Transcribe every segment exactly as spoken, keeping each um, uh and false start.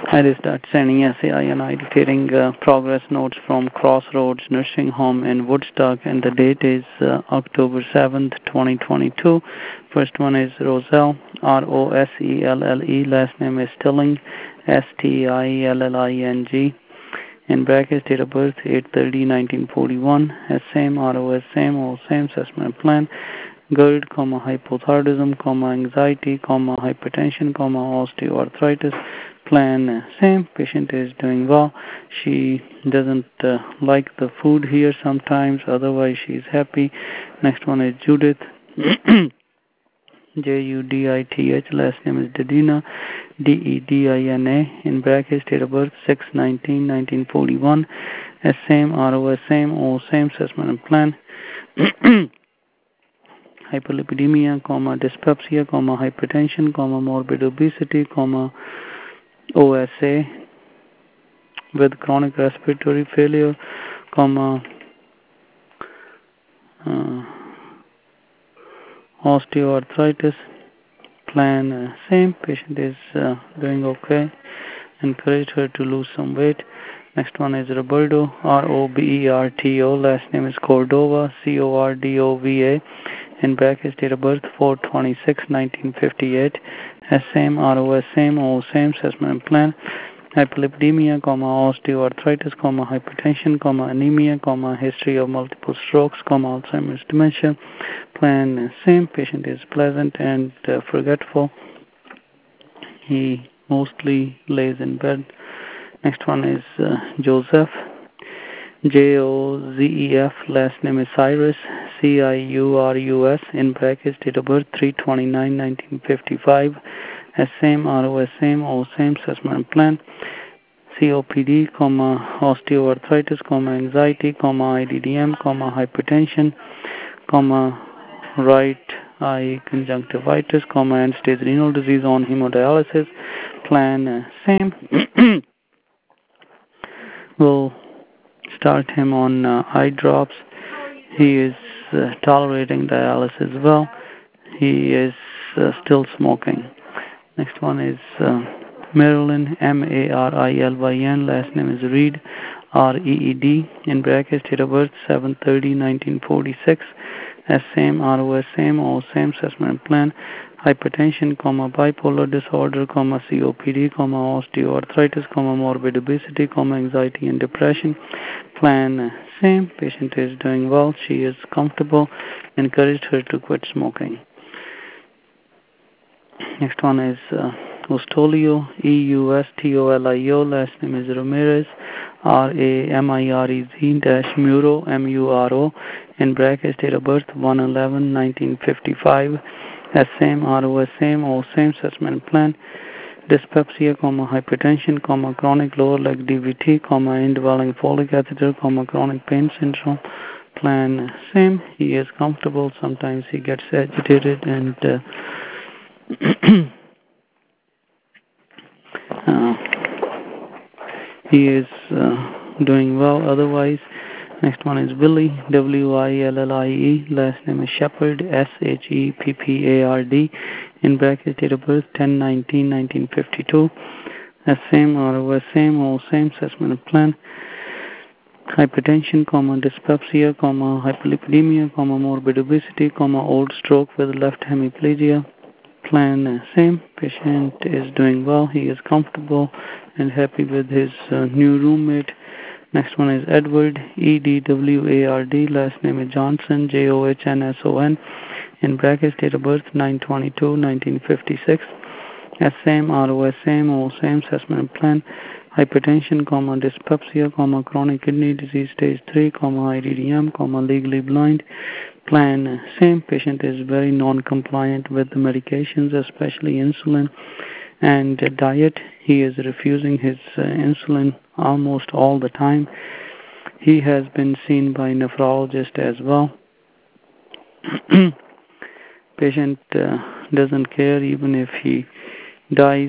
I will start sending S A I and I dictating uh, progress notes from Crossroads Nursing Home in Woodstock, and the date is uh, October seventh, twenty twenty-two. First one is Roselle, R O S E L L E. Last name is Stilling, S T I L L I N G. In brackets, date of birth, eight thirty nineteen forty-one. S same, R O S same, all same, assessment plan. GERD, comma, hypothyroidism, comma, anxiety, comma, hypertension, comma, osteoarthritis. Plan uh, same. Patient is doing well. She doesn't uh, like the food here sometimes. Otherwise, she is happy. Next one is Judith. J U D I T H. Last name is Dedina. D E D I N A. In brackets, date of birth six nineteen nineteen forty-one. S same, R O S same, all same. Assessment and plan. Hyperlipidemia, comma, dyspepsia, comma, hypertension, comma, morbid obesity, comma, O S A with chronic respiratory failure, comma, uh, osteoarthritis. Plan uh, same. Patient is uh, doing okay. Encourage her to lose some weight. Next one is Roberto, R O B E R T O. Last name is Cordova, C O R D O V A. In brackets, date of birth four twenty-six nineteen fifty-eight. S same, R O S same, all same. Assessment and plan. Hyperlipidemia, comma, osteoarthritis, comma, hypertension, comma, anemia, comma, history of multiple strokes, comma, Alzheimer's dementia. Plan same. Patient is pleasant and uh, forgetful. He mostly lays in bed. Next one is uh, Joseph, J O Z E F. Last name is Cyrus, C I U R U S. In brackets, date of birth three twenty-nine nineteen fifty-five. S same, R O S same, all same. Assessment plan. C O P D, comma, osteoarthritis, comma, anxiety, comma, I D D M, comma, hypertension, comma, right eye conjunctivitis, comma, end-stage renal disease on hemodialysis. Plan uh, same. We'll start him on uh, eye drops. He is uh, tolerating dialysis well. He is uh, still smoking. Next one is uh, Marilyn, M A R I L Y N. Last name is Reed, R E E D. In brackets, date of birth seven thirty nineteen forty-six. S same, R O S same, all same. Assessment plan. Hypertension, comma, bipolar disorder, comma, C O P D, comma, osteoarthritis, comma, morbid obesity, comma, anxiety and depression. Plan uh, same. Patient is doing well. She is comfortable. Encouraged her to quit smoking. Next one is uh, Ustolio, E U S T O L I O. Last name is Ramirez, R A M I R E Z dash Muro, M U R O. In brackets, date of birth one eleven nineteen fifty-five. S same, R O S same, all same. Assessment plan. Dyspepsia, comma, hypertension, comma, chronic lower leg D V T, comma, indwelling Foley catheter, comma, chronic pain syndrome. Plan same. He is comfortable. Sometimes he gets agitated and uh, uh, he is uh, doing well otherwise. Next one is Willie, W I L L I E. Last name is Shepard, S H E P P A R D. In brackets, date of birth ten nineteen nineteen fifty-two. S same, R O S same, all same. Assessment plan. Hypertension, comma, dyspepsia, comma, hyperlipidemia, comma, morbid obesity, comma, old stroke with left hemiplegia. Plan uh, same. Patient is doing well. He is comfortable and happy with his uh, new roommate. Next one is Edward, E D W A R D. Last name is Johnson, J O H N S O N. In brackets, date of birth nine twenty-two nineteen fifty-six. S same, R O S same, all same. Assessment plan. Hypertension, comma, dyspepsia, comma, chronic kidney disease stage three, comma, I D D M, comma, legally blind. Plan uh, same. Patient is very non-compliant with the medications, especially insulin and uh, diet. He is refusing his uh, insulin almost all the time. He has been seen by a nephrologist as well. Patient uh, doesn't care even if he dies.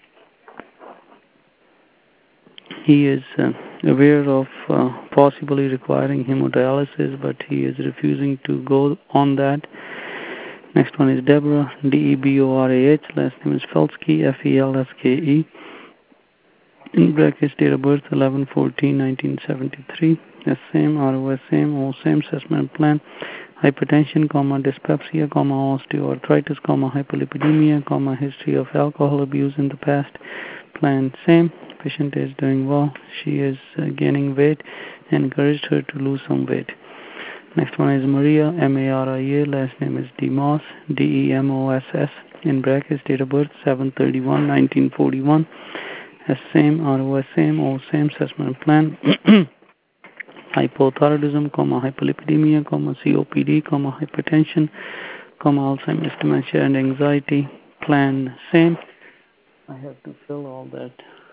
He is uh, aware of uh, possibly requiring hemodialysis, but he is refusing to go on that. Next one is Deborah, D E B O R A H. Last name is Felske, F E L S K E. In brackets, date of birth eleven fourteen nineteen seventy-three. S same, R O S same, O same, assessment plan. Hypertension, comma, dyspepsia, comma, osteoarthritis, comma, hypolipidemia, comma, history of alcohol abuse in the past. Plan same. Patient is doing well. She is uh, gaining weight. Encouraged her to lose some weight. Next one is Maria, M A R I A. Last name is DeMoss, D E M O S S. In brackets, date of birth seven thirty-one nineteen forty-one. S same, R O S same, O same, assessment plan. Hypothyroidism, comma, hypolipidemia, comma, C O P D, comma, hypertension, comma, Alzheimer's, dementia, and anxiety. Plan same. I have to fill all that.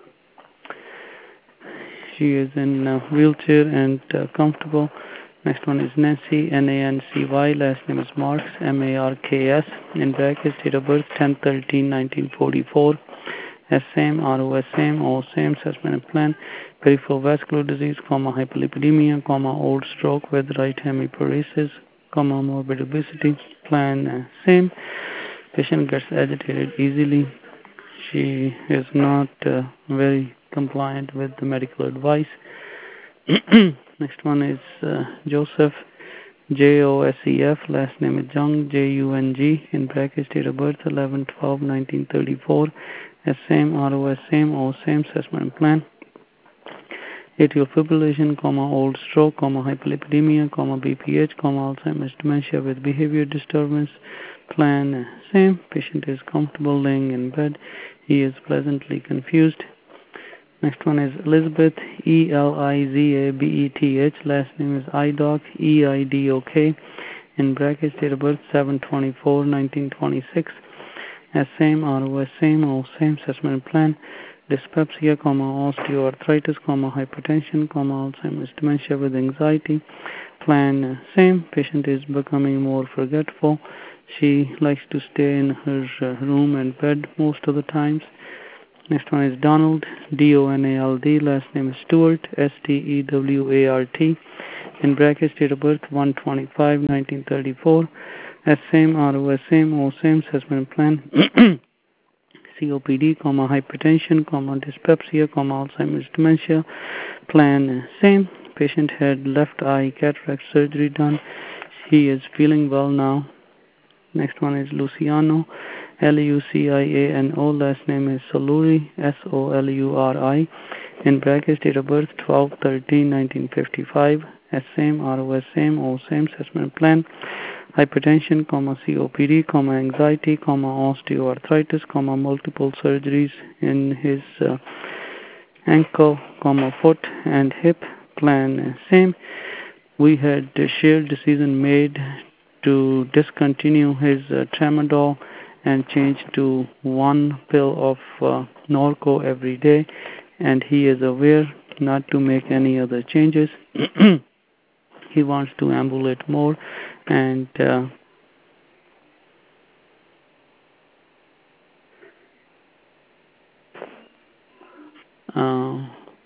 She is in a wheelchair and uh, comfortable. Next one is Nancy, N A N C Y. Last name is Marks, M A R K S. In brackets, date of birth ten thirteen nineteen forty-four. S same, R O S same, O same, assessment plan. Peripheral vascular disease, comma, hypolipidemia, comma, old stroke with right hemiparesis, comma, morbid obesity. Plan uh, same. Patient gets agitated easily. She is not uh, very compliant with the medical advice. Next one is uh, Joseph, J O S E F. Last name is Jung, J U N G. In brackets, date of birth eleven twelve nineteen thirty-four. S same, R O S same, O same, assessment plan. Atrial fibrillation, comma, old stroke, comma, hypolipidemia, comma, B P H, comma, Alzheimer's, dementia with behavior disturbance. Plan same. Patient is comfortable laying in bed. He is pleasantly confused. Next one is Elizabeth, E L I Z A B E T H. Last name is Idoc, E I D O K. In brackets, date of birth seven twenty-four nineteen twenty-six. S same, R O S same, O same, assessment plan. Dyspepsia, comma, osteoarthritis, comma, hypertension, comma, Alzheimer's, dementia with anxiety. Plan same. Patient is becoming more forgetful. She likes to stay in her uh, room and bed most of the times. Next one is Donald, D O N A L D. Last name is Stewart, S T E W A R T. In brackets, date of birth one twenty-five nineteen thirty-four. S same, R O S same, O same, assessment plan. C O P D, comma, hypertension, comma, dyspepsia, comma, Alzheimer's, dementia. Plan same. Patient had left eye cataract surgery done. He is feeling well now. Next one is Luciano, L U C I A N O. Last name is Soluri, S O L U R I. In brackets, date of birth twelve thirteen nineteen fifty-five. S same, R O S same, O same, assessment plan. Hypertension, comma, C O P D, comma, anxiety, comma, osteoarthritis, comma, multiple surgeries in his uh, ankle, comma, foot and hip. Plan same. We had a shared decision made to discontinue his uh, tramadol and change to one pill of uh, Norco every day, and he is aware not to make any other changes. He wants to ambulate more and uh, uh,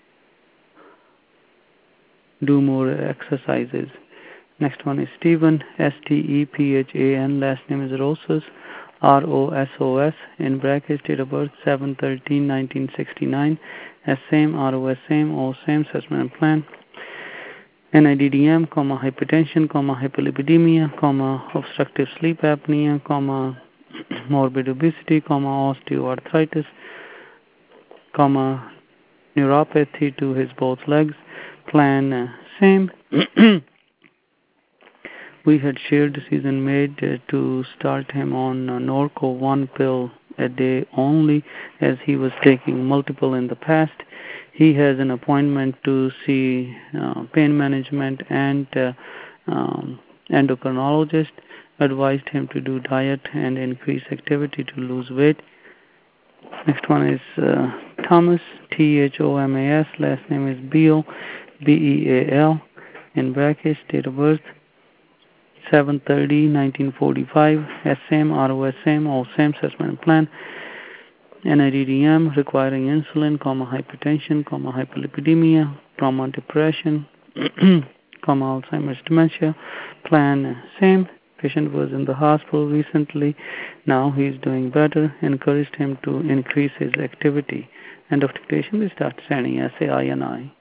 do more exercises. Next one is Stephen, S T E P H A N. Last name is Rosas, R O S O S. In brackets, date of birth seven thirteen nineteen sixty-nine. S same, R O S same, O same, assessment plan. N I D D M, comma, hypertension, comma, hypolipidemia, comma, obstructive sleep apnea, comma, morbid obesity, comma, osteoarthritis, comma, neuropathy to his both legs. Plan uh, same. We had shared decision made uh, to start him on uh, Norco one pill a day only, as he was taking multiple in the past. He has an appointment to see uh, pain management and uh, um, endocrinologist. Advised him to do diet and increase activity to lose weight. Next one is uh, Thomas, T H O M A S. Last name is Beal, B E A L. In brackets, date of birth seven thirty nineteen forty-five. S same, R O S same, O same, assessment plan. N I D D M requiring insulin, comma, hypertension, comma, hypolipidemia, comma, depression, comma, Alzheimer's, dementia. Plan same. Patient was in the hospital recently. Now he is doing better. Encouraged him to increase his activity. End of dictation, we start sending S A I N I.